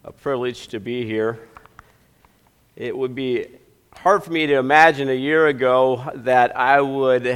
a privilege to be here. It would be hard for me to imagine a year ago that I would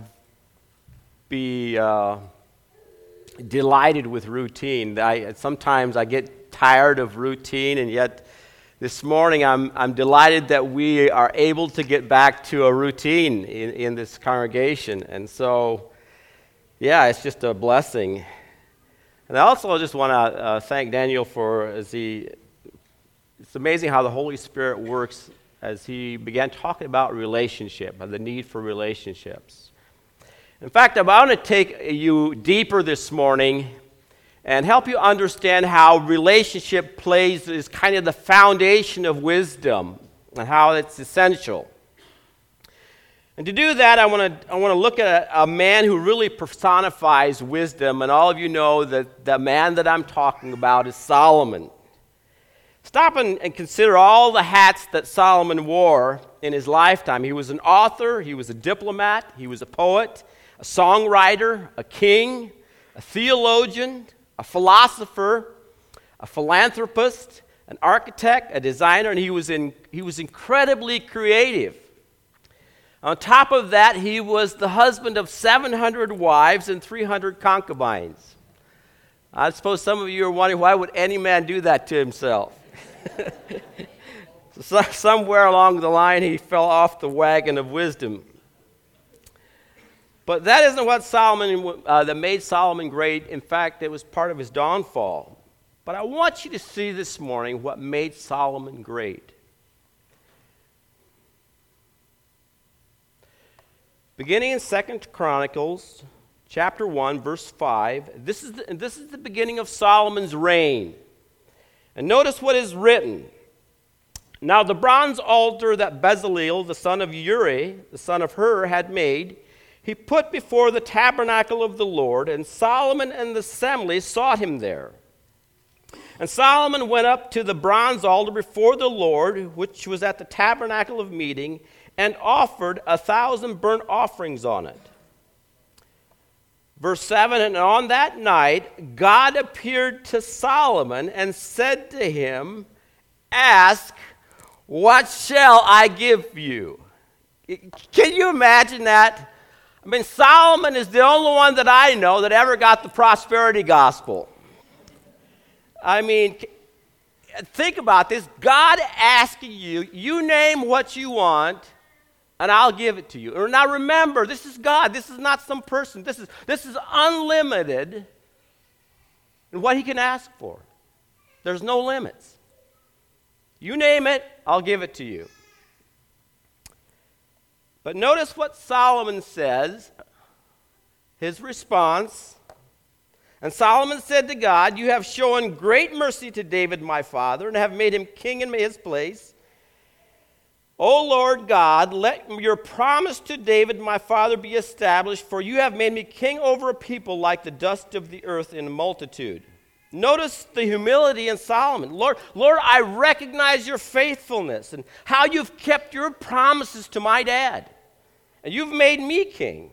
be delighted with routine. Sometimes I get tired of routine, and yet this morning I'm delighted that we are able to get back to a routine in this congregation. And so, yeah, it's just a blessing. And I also just want to thank Daniel it's amazing how the Holy Spirit works as he began talking about relationship and the need for relationships. In fact, I want to take you deeper this morning and help you understand how relationship is kind of the foundation of wisdom and how it's essential. And to do that, I want to look at a man who really personifies wisdom, and all of you know that the man that I'm talking about is Solomon. Stop and consider all the hats that Solomon wore in his lifetime. He was an author, he was a diplomat, he was a poet, a songwriter, a king, a theologian, a philosopher, a philanthropist, an architect, a designer, and he was incredibly creative. On top of that, he was the husband of 700 wives and 300 concubines. I suppose some of you are wondering, why would any man do that to himself? So somewhere along the line, he fell off the wagon of wisdom. But that isn't what that made Solomon great. In fact, it was part of his downfall. But I want you to see this morning what made Solomon great. Beginning in 2 Chronicles, chapter 1, verse 5, this is the beginning of Solomon's reign. And notice what is written. Now the bronze altar that Bezalel, the son of Uri, the son of Hur, had made, he put before the tabernacle of the Lord, and Solomon and the assembly sought him there. And Solomon went up to the bronze altar before the Lord, which was at the tabernacle of meeting, and offered 1,000 burnt offerings on it. Verse 7, and on that night God appeared to Solomon and said to him, ask, what shall I give you? Can you imagine that? I mean, Solomon is the only one that I know that ever got the prosperity gospel. I mean, think about this. God asking you, you name what you want, and I'll give it to you. Now remember, this is God. This is not some person. This is unlimited in what he can ask for. There's no limits. You name it, I'll give it to you. But notice what Solomon says, his response. And Solomon said to God, you have shown great mercy to David my father, and have made him king in his place. O Lord God, let your promise to David my father be established, for you have made me king over a people like the dust of the earth in multitude. Notice the humility in Solomon. Lord, I recognize your faithfulness and how you've kept your promises to my dad. And you've made me king.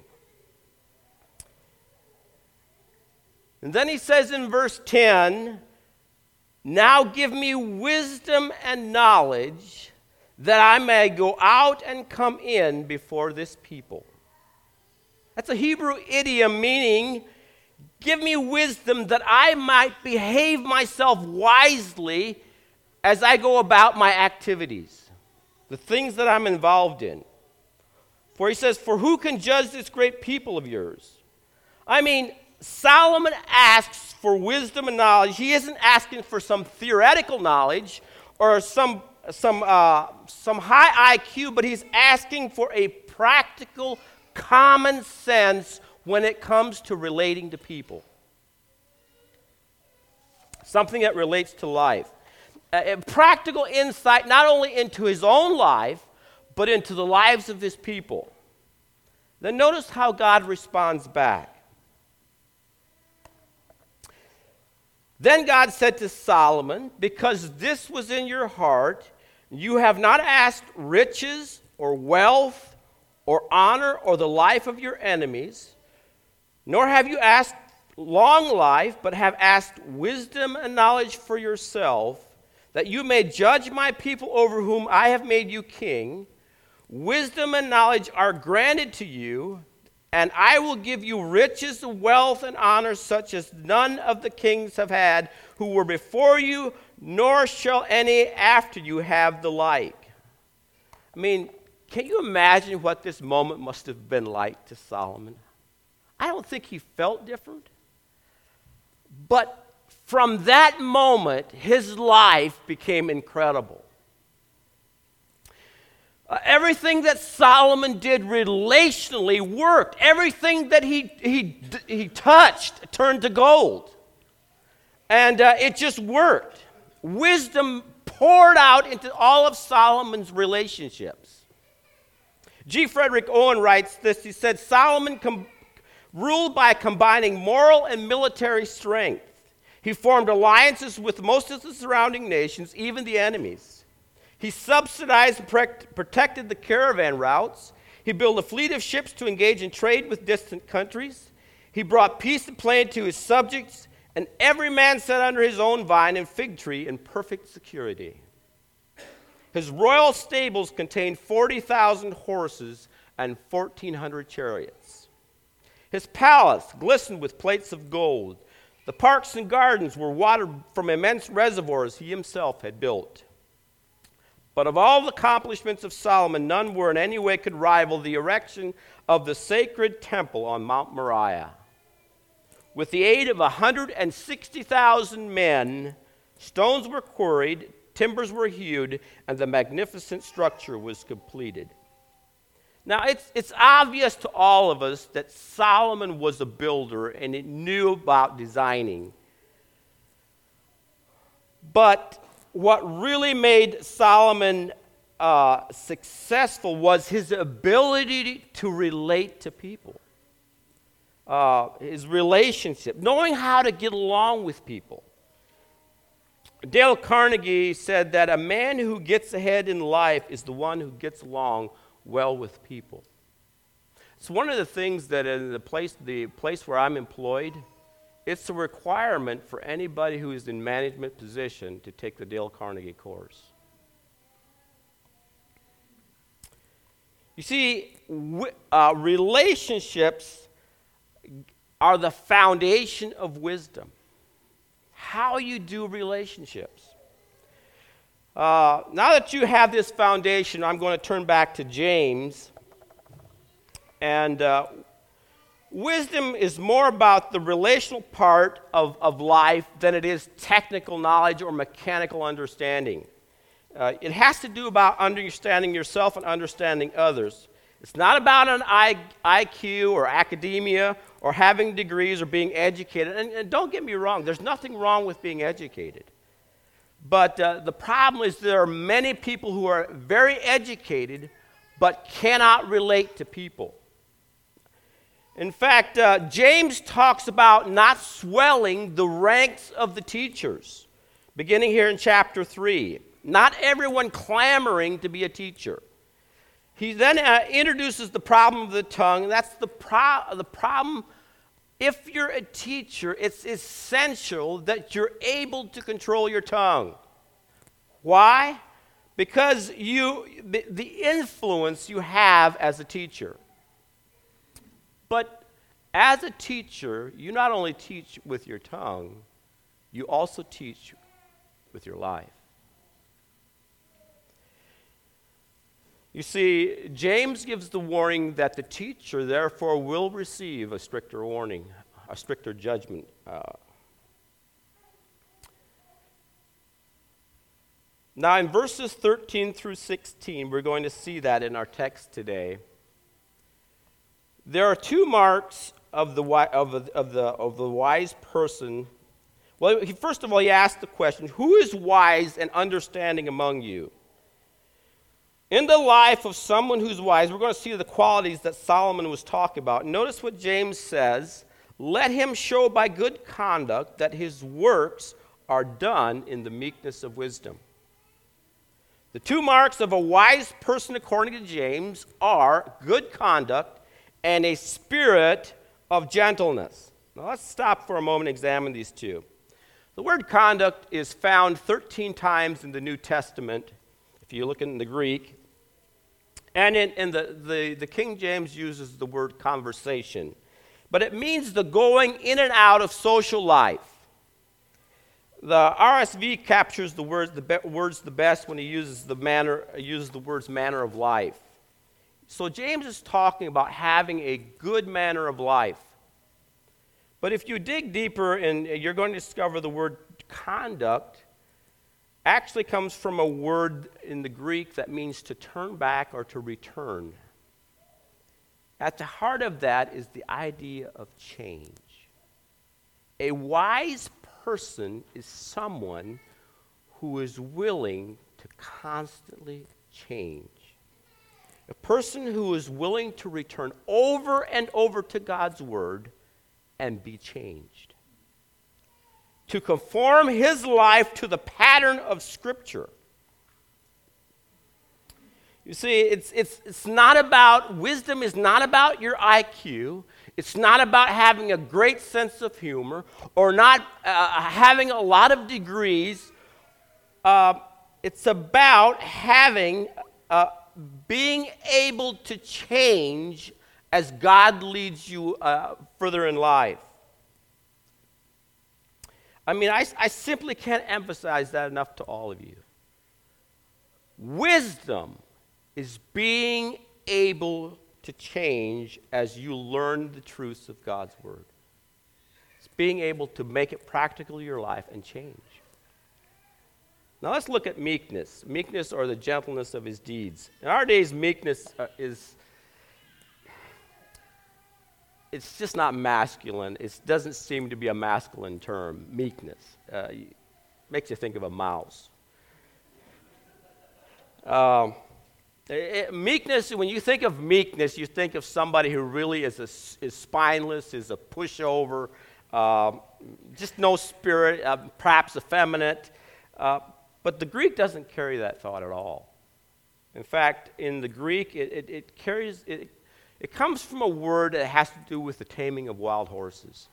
And then he says in verse 10, now give me wisdom and knowledge, that I may go out and come in before this people. That's a Hebrew idiom meaning, give me wisdom that I might behave myself wisely as I go about my activities, the things that I'm involved in. For he says, for who can judge this great people of yours? I mean, Solomon asks for wisdom and knowledge. He isn't asking for some theoretical knowledge or some high IQ, but he's asking for a practical common sense when it comes to relating to people. Something that relates to life. A practical insight not only into his own life, but into the lives of his people. Then notice how God responds back. Then God said to Solomon, because this was in your heart, you have not asked riches or wealth or honor or the life of your enemies, nor have you asked long life, but have asked wisdom and knowledge for yourself. that you may judge my people over whom I have made you king. Wisdom and knowledge are granted to you, and I will give you riches, wealth, and honor such as none of the kings have had who were before you, nor shall any after you have the like. I mean, can you imagine what this moment must have been like to Solomon? I don't think he felt different. But from that moment, his life became incredible. Everything that Solomon did relationally worked. Everything that he touched turned to gold. And it just worked. Wisdom poured out into all of Solomon's relationships. G. Frederick Owen writes this. He said, Solomon ruled by combining moral and military strength. He formed alliances with most of the surrounding nations, even the enemies. He subsidized and protected the caravan routes. He built a fleet of ships to engage in trade with distant countries. He brought peace and plenty to his subjects, and every man sat under his own vine and fig tree in perfect security. His royal stables contained 40,000 horses and 1,400 chariots. His palace glistened with plates of gold. The parks and gardens were watered from immense reservoirs he himself had built. But of all the accomplishments of Solomon, none were in any way could rival the erection of the sacred temple on Mount Moriah. With the aid of 160,000 men, stones were quarried, timbers were hewed, and the magnificent structure was completed. Now, it's obvious to all of us that Solomon was a builder and he knew about designing. But what really made Solomon successful was his ability to relate to people. His relationship, knowing how to get along with people. Dale Carnegie said that a man who gets ahead in life is the one who gets along well with people. It's one of the things that in the place where I'm employed, it's a requirement for anybody who is in management position to take the Dale Carnegie course. You see, relationships are the foundation of wisdom. How you do relationships. Now that you have this foundation, I'm going to turn back to James. And wisdom is more about the relational part of life than it is technical knowledge or mechanical understanding. It has to do about understanding yourself and understanding others. It's not about an IQ or academia or having degrees or being educated. And don't get me wrong, there's nothing wrong with being educated. But the problem is there are many people who are very educated but cannot relate to people. In fact, James talks about not swelling the ranks of the teachers, beginning here in chapter 3. Not everyone clamoring to be a teacher. He then introduces the problem of the tongue, and that's the problem. If you're a teacher, it's essential that you're able to control your tongue. Why? Because the influence you have as a teacher. But as a teacher, you not only teach with your tongue, you also teach with your life. You see, James gives the warning that the teacher, therefore, will receive a stricter warning, a stricter judgment. Now, in verses 13 through 16, we're going to see that in our text today. There are two marks of the wise person. Well, first of all, he asked the question, who is wise and understanding among you? In the life of someone who's wise, we're going to see the qualities that Solomon was talking about. Notice what James says, let him show by good conduct that his works are done in the meekness of wisdom. The two marks of a wise person, according to James, are good conduct and a spirit of gentleness. Now let's stop for a moment and examine these two. The word conduct is found 13 times in the New Testament, if you look in the Greek. And in the King James uses the word conversation. But it means the going in and out of social life. The RSV captures the words the best when he uses the words manner of life. So James is talking about having a good manner of life. But if you dig deeper, and you're going to discover the word conduct actually comes from a word in the Greek that means to turn back or to return. At the heart of that is the idea of change. A wise person is someone who is willing to constantly change. A person who is willing to return over and over to God's word and be changed. To conform his life to the pattern of Scripture. You see, it's not about, wisdom is not about your IQ. It's not about having a great sense of humor or not having a lot of degrees. It's about being able to change as God leads you further in life. I mean, I simply can't emphasize that enough to all of you. Wisdom is being able to change as you learn the truths of God's word. It's being able to make it practical in your life and change. Now let's look at meekness. Meekness, or the gentleness of his deeds. In our days, meekness it's just not masculine. It doesn't seem to be a masculine term, meekness. Makes you think of a mouse. Meekness, when you think of meekness, you think of somebody who really is spineless, is a pushover, just no spirit, perhaps effeminate. But the Greek doesn't carry that thought at all. In fact, in the Greek, it comes from a word that has to do with the taming of wild horses.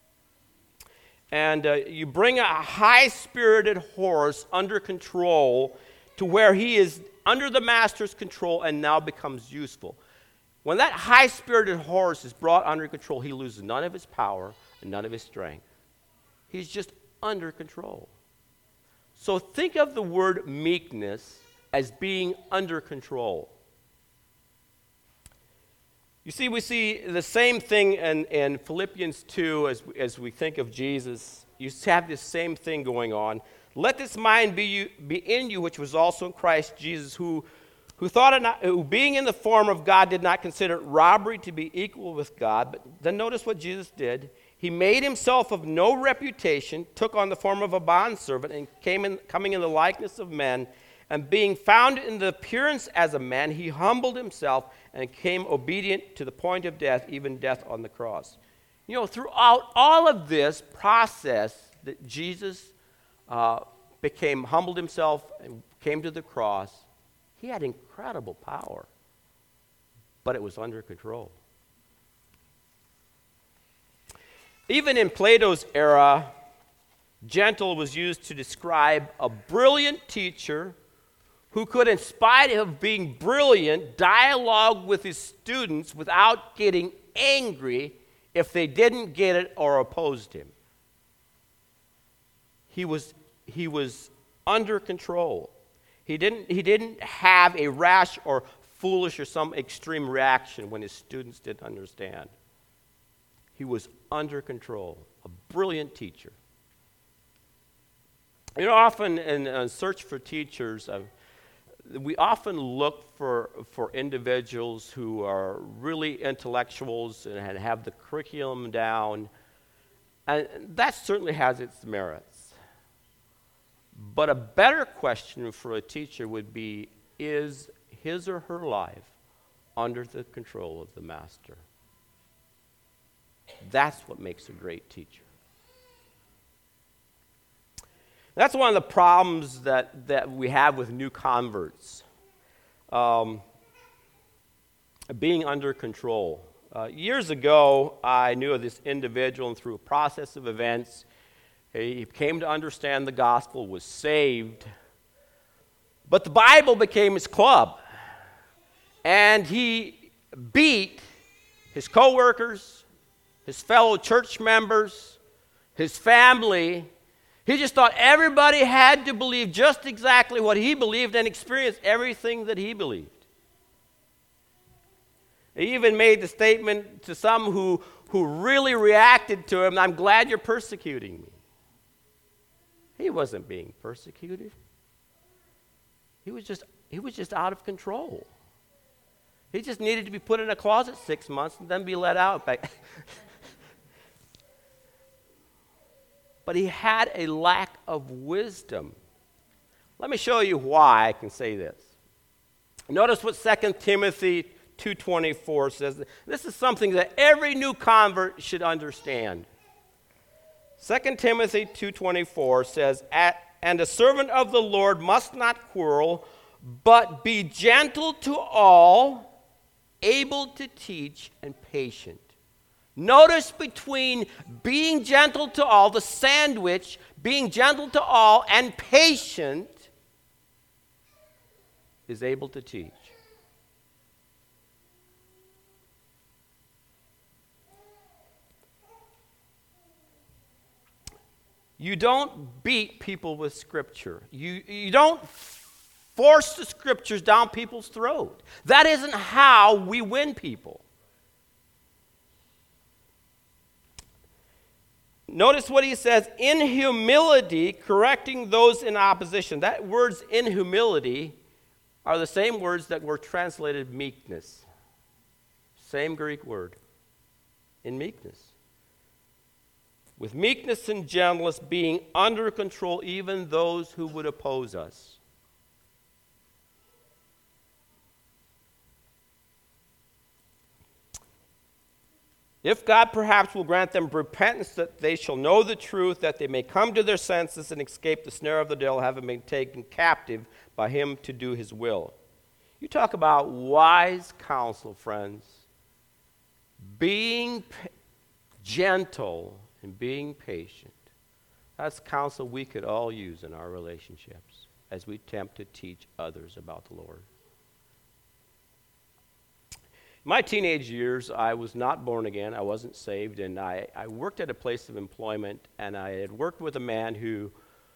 And you bring a high-spirited horse under control to where he is under the master's control and now becomes useful. When that high-spirited horse is brought under control, he loses none of his power and none of his strength. He's just under control. So think of the word meekness as being under control. You see, we see the same thing in Philippians 2 as we think of Jesus. You have this same thing going on. Let this mind be in you, which was also in Christ Jesus, who being in the form of God did not consider it robbery to be equal with God. But then notice what Jesus did. He made himself of no reputation, took on the form of a bondservant, and coming in the likeness of men, and being found in the appearance as a man, he humbled himself and became obedient to the point of death, even death on the cross. You know, throughout all of this process that Jesus humbled himself and came to the cross, he had incredible power, but it was under control. Even in Plato's era, gentle was used to describe a brilliant teacher who could, in spite of being brilliant, dialogue with his students without getting angry if they didn't get it or opposed him. He was under control. He didn't have a rash or foolish or some extreme reaction when his students didn't understand. He was under control, a brilliant teacher. You know, often in a search for teachers, we often look for individuals who are really intellectuals and have the curriculum down, and that certainly has its merits. But a better question for a teacher would be, is his or her life under the control of the master? That's what makes a great teacher. That's one of the problems that we have with new converts, being under control. Years ago, I knew of this individual, and through a process of events, He came to understand the gospel, was saved. But the Bible became his club. And he beat his coworkers, his fellow church members, his family. He just thought everybody had to believe just exactly what he believed and experience everything that he believed. He even made the statement to some who really reacted to him, "I'm glad you're persecuting me." He wasn't being persecuted. He was just out of control. He just needed to be put in a closet 6 months and then be let out. But he had a lack of wisdom. Let me show you why I can say this. Notice what 2 Timothy 2:24 says. This is something that every new convert should understand. 2 Timothy 2:24 says, "And a servant of the Lord must not quarrel, but be gentle to all, able to teach, and patient." Notice between being gentle to all, the sandwich, being gentle to all, and patient is able to teach. You don't beat people with Scripture. You don't force the Scriptures down people's throat. That isn't how we win people. Notice what he says, in humility, correcting those in opposition. That words in humility are the same words that were translated meekness. Same Greek word, in meekness. With meekness and gentleness, being under control, even those who would oppose us. If God perhaps will grant them repentance, that they shall know the truth, that they may come to their senses and escape the snare of the devil, having been taken captive by him to do his will. You talk about wise counsel, friends. Being gentle and being patient. That's counsel we could all use in our relationships as we attempt to teach others about the Lord. In my teenage years, I was not born again. I wasn't saved, and I worked at a place of employment, and I had worked with a man who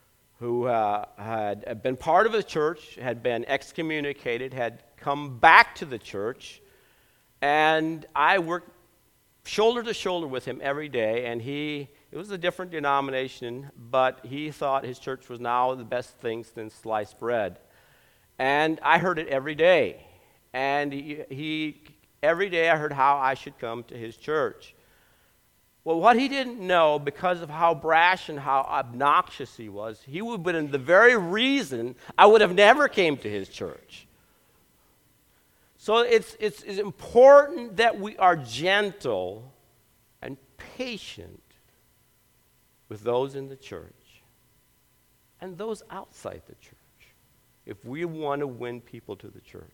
had been part of the church, had been excommunicated, had come back to the church, and I worked shoulder to shoulder with him every day, and it was a different denomination, but he thought his church was now the best thing since sliced bread. And I heard it every day. And every day I heard how I should come to his church. Well, what he didn't know, because of how brash and how obnoxious he was, he would have been the very reason I would have never came to his church. So it's important that we are gentle and patient with those in the church and those outside the church if we want to win people to the church.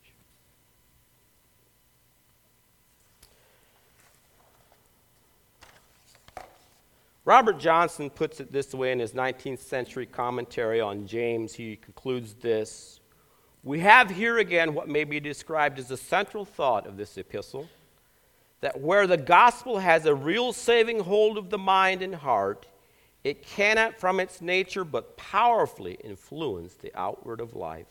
Robert Johnson puts it this way in his 19th century commentary on James. He concludes this: "We have here again what may be described as the central thought of this epistle, that where the gospel has a real saving hold of the mind and heart, it cannot from its nature but powerfully influence the outward of life.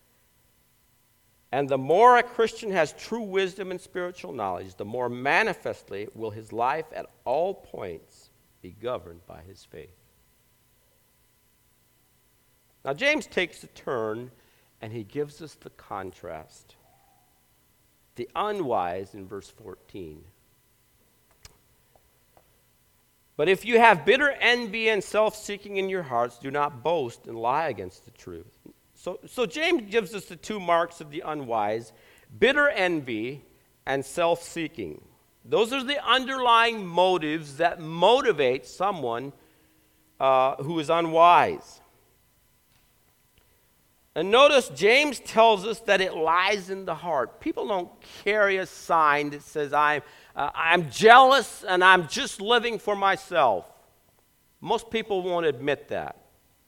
And the more a Christian has true wisdom and spiritual knowledge, the more manifestly will his life at all points be governed by his faith." Now James takes a turn and he gives us the contrast. The unwise in verse 14. "But if you have bitter envy and self-seeking in your hearts, do not boast and lie against the truth." So James gives us the two marks of the unwise: bitter envy and self-seeking. Those are the underlying motives that motivate someone who is unwise. And notice James tells us that it lies in the heart. People don't carry a sign that says, I'm jealous and I'm just living for myself. Most people won't admit that.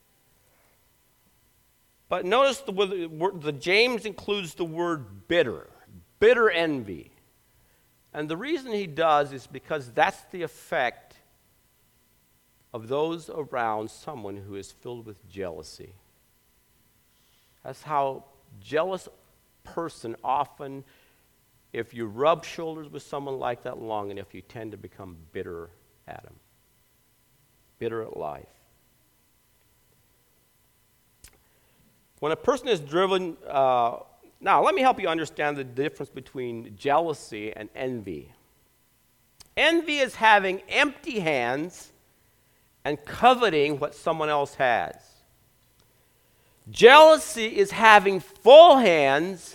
But notice the James includes the word bitter envy. And the reason he does is because that's the effect of those around someone who is filled with jealousy. That's how jealous person often, if you rub shoulders with someone like that long enough, you tend to become bitter at them, bitter at life. When a person is driven, now let me help you understand the difference between jealousy and envy. Envy is having empty hands and coveting what someone else has. Jealousy is having full hands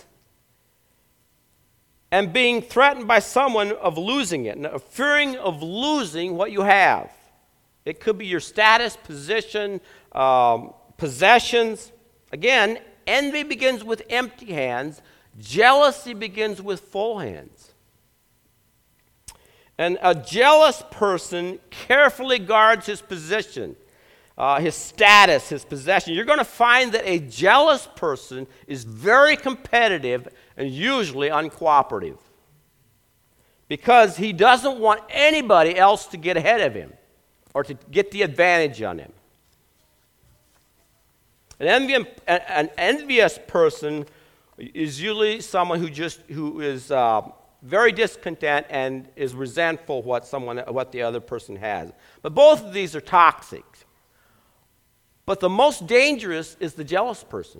and being threatened by someone of losing it, and fearing of losing what you have. It could be your status, position, possessions. Again, envy begins with empty hands. Jealousy begins with full hands. And a jealous person carefully guards his position, his status, his possession. You're going to find that a jealous person is very competitive and usually uncooperative because he doesn't want anybody else to get ahead of him or to get the advantage on him. An envious person is usually someone who is very discontent and is resentful what the other person has. But both of these are toxic. But the most dangerous is the jealous person.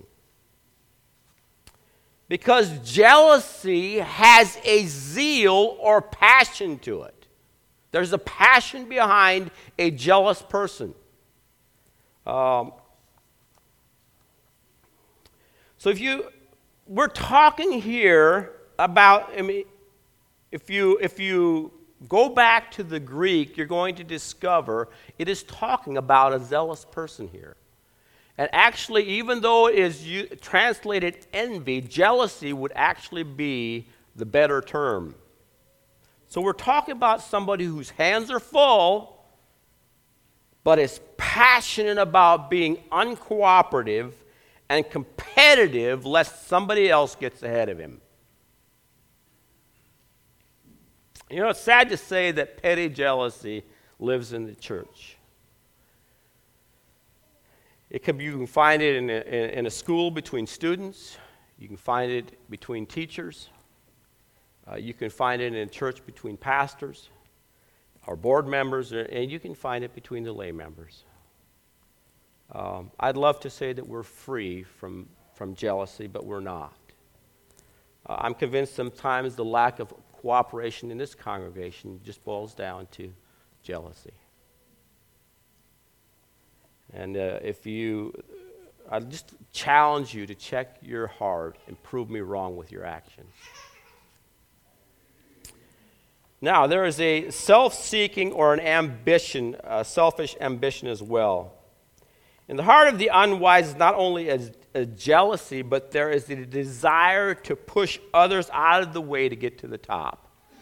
Because jealousy has a zeal or passion to it. There's a passion behind a jealous person. So we're talking here about, if you go back to the Greek, you're going to discover it is talking about a zealous person here. And actually, even though it is translated envy, jealousy would actually be the better term. So we're talking about somebody whose hands are full, but is passionate about being uncooperative and competitive lest somebody else gets ahead of him. You know, it's sad to say that petty jealousy lives in the church. You can find it in a school between students. You can find it between teachers. You can find it in a church between pastors or board members, and you can find it between the lay members. I'd love to say that we're free from jealousy, but we're not. I'm convinced sometimes the lack of cooperation in this congregation just boils down to jealousy. And I just challenge you to check your heart and prove me wrong with your actions. Now, there is a self-seeking or an ambition, a selfish ambition as well. In the heart of the unwise is not only a jealousy, but there is the desire to push others out of the way to get to the top.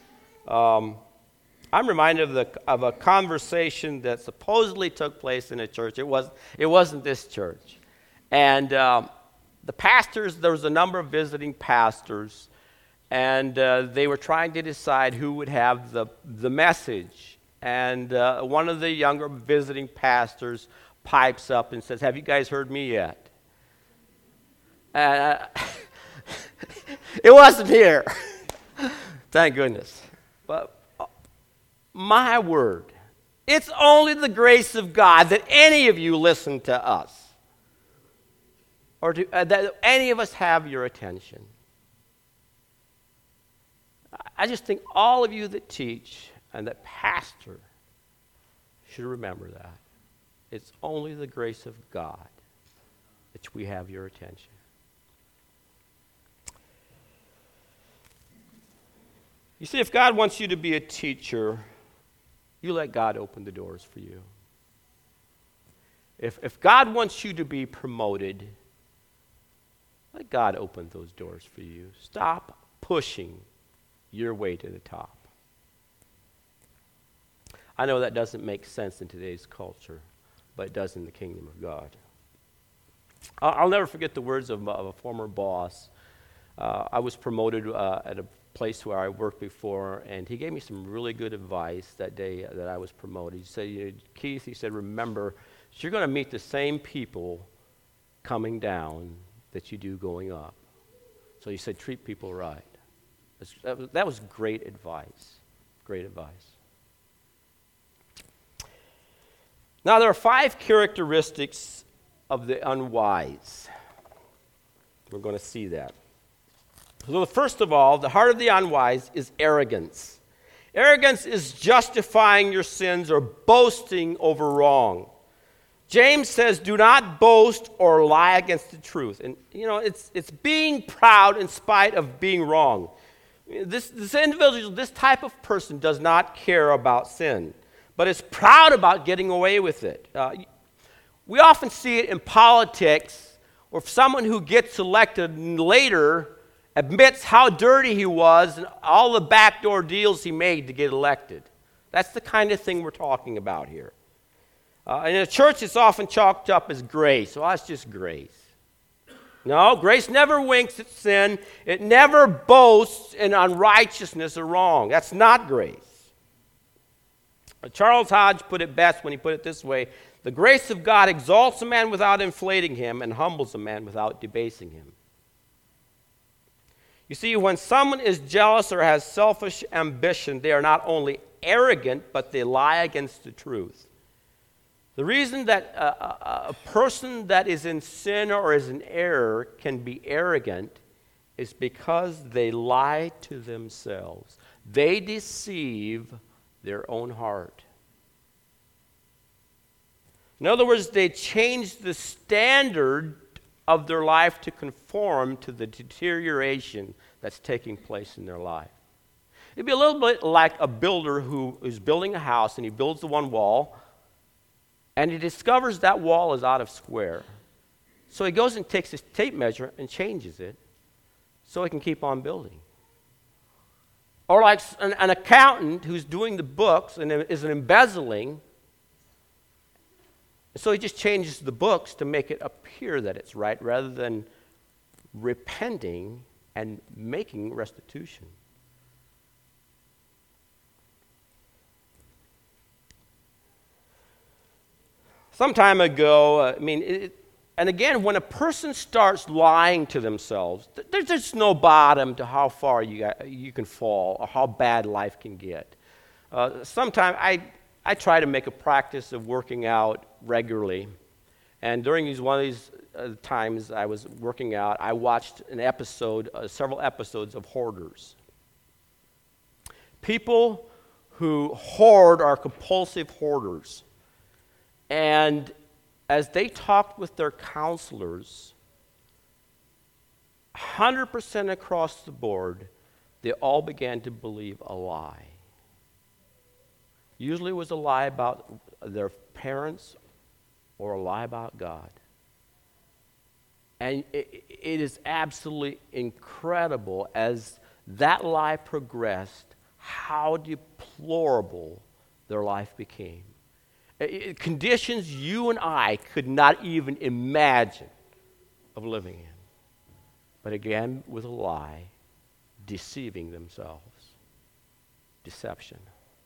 I'm reminded of a conversation that supposedly took place in a church. It wasn't this church. And the pastors, there was a number of visiting pastors, and they were trying to decide who would have the message. And one of the younger visiting pastors pipes up and says, "Have you guys heard me yet?" It wasn't here. Thank goodness. But my word, it's only the grace of God that any of you listen to us, or that any of us have your attention. I just think all of you that teach and that pastor should remember that. It's only the grace of God that we have your attention. You see, if God wants you to be a teacher, you let God open the doors for you. If God wants you to be promoted, let God open those doors for you. Stop pushing your way to the top. I know that doesn't make sense in today's culture, but it does in the kingdom of God. I'll never forget the words of a former boss. I was promoted at a place where I worked before, and he gave me some really good advice that day that I was promoted. He said, Keith, he said, remember, you're going to meet the same people coming down that you do going up. So he said, treat people right. That was great advice. Great advice. Now, there are 5 characteristics of the unwise. We're going to see that. So first of all, the heart of the unwise is arrogance. Arrogance is justifying your sins or boasting over wrong. James says, do not boast or lie against the truth. And, it's being proud in spite of being wrong. This individual, this type of person does not care about sin, but is proud about getting away with it. We often see it in politics, or someone who gets elected and later admits how dirty he was and all the backdoor deals he made to get elected. That's the kind of thing we're talking about here. In the church, it's often chalked up as grace. Well, that's just grace. No, grace never winks at sin. It never boasts in unrighteousness or wrong. That's not grace. Charles Hodge put it best when he put it this way: the grace of God exalts a man without inflating him and humbles a man without debasing him. You see, when someone is jealous or has selfish ambition, they are not only arrogant, but they lie against the truth. The reason that a person that is in sin or is in error can be arrogant is because they lie to themselves. They deceive their own heart. In other words, they change the standard of their life to conform to the deterioration that's taking place in their life. It'd be a little bit like a builder who is building a house, and he builds the one wall, and he discovers that wall is out of square. So he goes and takes his tape measure and changes it so he can keep on building. Or like an accountant who's doing the books and is embezzling, so he just changes the books to make it appear that it's right rather than repenting and making restitution. Some time ago, and again, when a person starts lying to themselves, there's just no bottom to how far you can fall or how bad life can get. Sometimes I try to make a practice of working out regularly, and during one of these times I was working out, I watched several episodes of hoarders. People who hoard are compulsive hoarders. And as they talked with their counselors, 100% across the board, they all began to believe a lie. Usually it was a lie about their parents or a lie about God. And it is absolutely incredible as that lie progressed, how deplorable their life became. Conditions you and I could not even imagine of living in. But again, with a lie, deceiving themselves. Deception.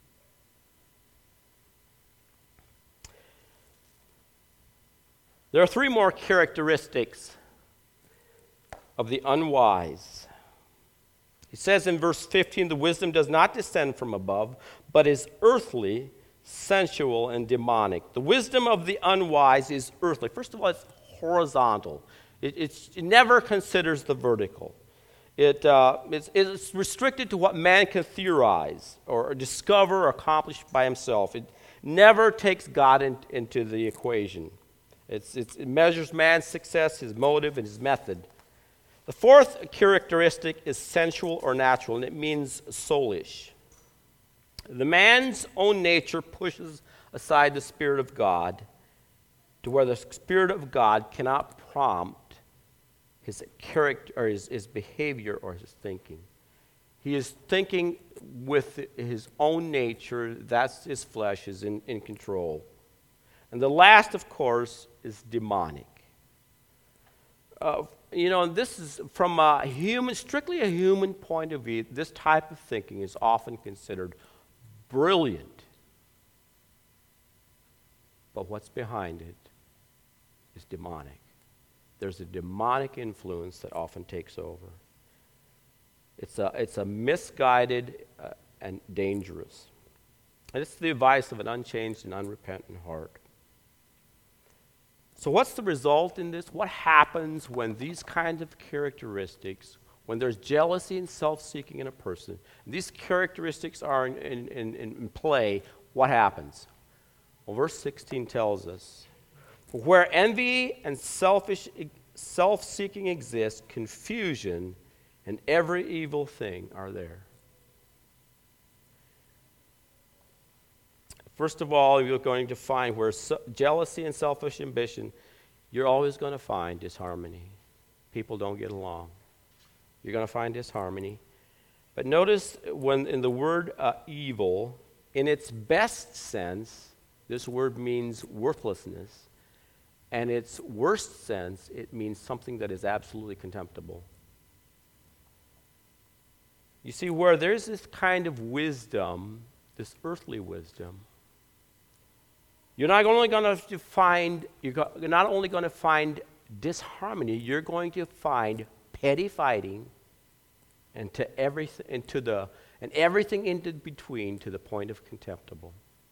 There are 3 more characteristics of the unwise. He says in verse 15, the wisdom does not descend from above, but is earthly, sensual, and demonic. The wisdom of the unwise is earthly. First of all, it's horizontal. It never considers the vertical. It's restricted to what man can theorize or discover or accomplish by himself. It never takes God into the equation. It measures man's success, his motive, and his method. The 4th characteristic is sensual or natural, and it means soulish. The man's own nature pushes aside the Spirit of God to where the Spirit of God cannot prompt his character or his behavior or his thinking. He is thinking with his own nature. That's his flesh is in control. And the last, of course, is demonic. This is from strictly a human point of view, this type of thinking is often considered brilliant. But what's behind it is demonic. There's a demonic influence that often takes over. It's a misguided and dangerous. And it's the advice of an unchanged and unrepentant heart. So what's the result in this? What happens when these kinds of characteristics, when there's jealousy and self-seeking in a person, and these characteristics are in play, what happens? Well, verse 16 tells us, where envy and self-seeking exist, confusion and every evil thing are there. First of all, you're going to find where jealousy and selfish ambition, you're always going to find disharmony. People don't get along. You're going to find disharmony. But notice when in the word evil, in its best sense, this word means worthlessness. And its worst sense, it means something that is absolutely contemptible. You see, where there's this kind of wisdom, this earthly wisdom, you're not only going to find disharmony, you're going to find petty fighting and everything in between to the point of contemptible.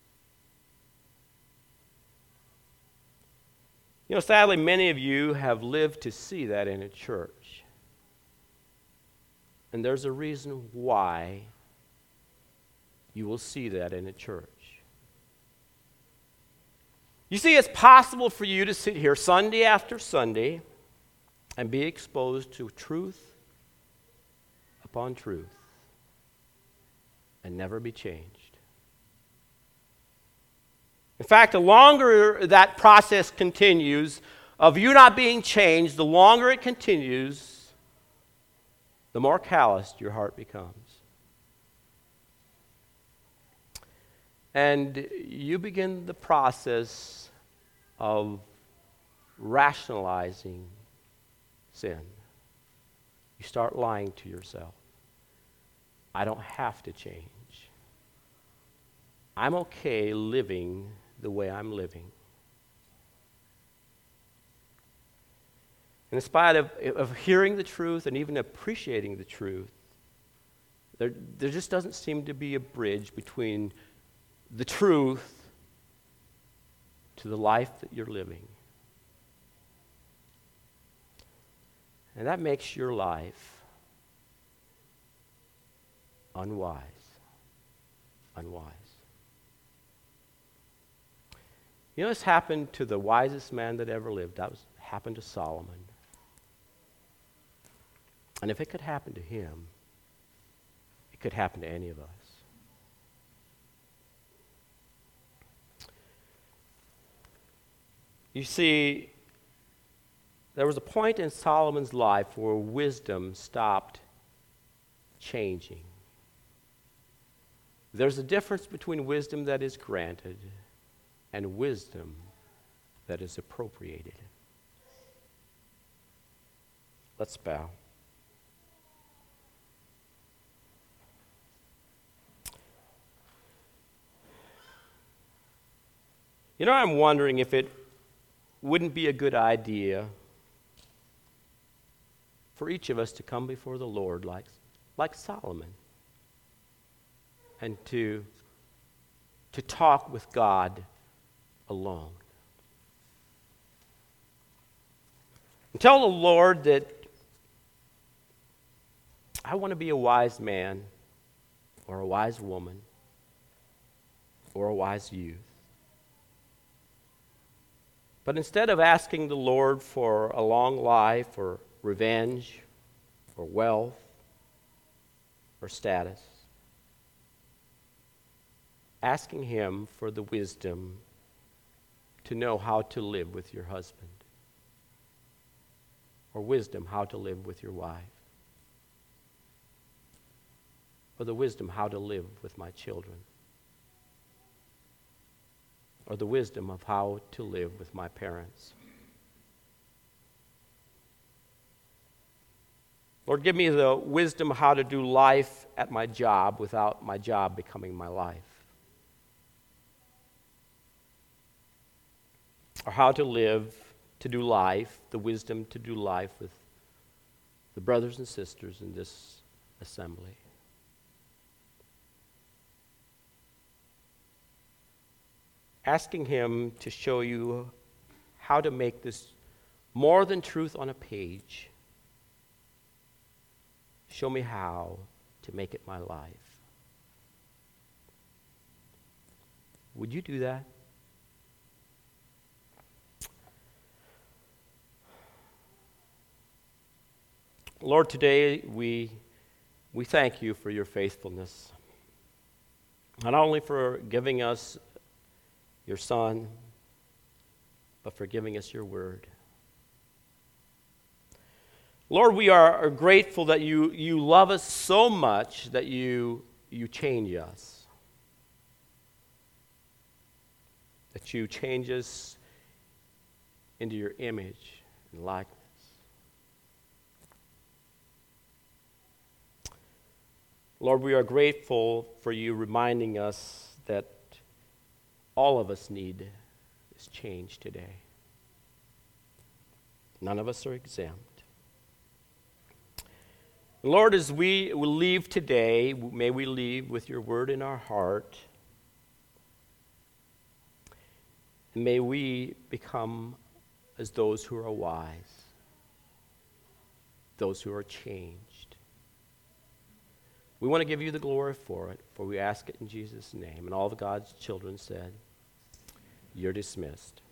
Sadly, many of you have lived to see that in a church. And there's a reason why you will see that in a church. You see, it's possible for you to sit here Sunday after Sunday and be exposed to truth upon truth and never be changed. In fact, the longer that process continues of you not being changed, the longer it continues, the more calloused your heart becomes. And you begin the process of rationalizing sin. You start lying to yourself. I don't have to change. I'm okay living the way I'm living. In spite of hearing the truth and even appreciating the truth, there just doesn't seem to be a bridge between the truth to the life that you're living. And that makes your life unwise. This happened to the wisest man that ever lived. That happened to Solomon. And if it could happen to him, it could happen to any of us. You see, there was a point in Solomon's life where wisdom stopped changing. There's a difference between wisdom that is granted and wisdom that is appropriated. Let's bow. I'm wondering if it wouldn't be a good idea for each of us to come before the Lord like Solomon and to talk with God alone. And tell the Lord that I want to be a wise man or a wise woman or a wise youth. But instead of asking the Lord for a long life or revenge or wealth or status, asking Him for the wisdom to know how to live with your husband, or wisdom how to live with your wife, or the wisdom how to live with my children. or the wisdom of how to live with my parents. Lord, give me the wisdom how to do life at my job without my job becoming my life. Or how to live, to do life, the wisdom to do life with the brothers and sisters in this assembly. Asking Him to show you how to make this more than truth on a page. Show me how to make it my life. Would you do that? Lord, today we thank you for your faithfulness. Not only for giving us your Son, but for giving us your word. Lord, we are grateful that you love us so much that you change us. That you change us into your image and likeness. Lord, we are grateful for you reminding us that all of us need this change today. None of us are exempt. Lord, as we will leave today, may we leave with your word in our heart. And may we become as those who are wise, those who are changed. We want to give you the glory for it, for we ask it in Jesus' name. And all of God's children said, you're dismissed.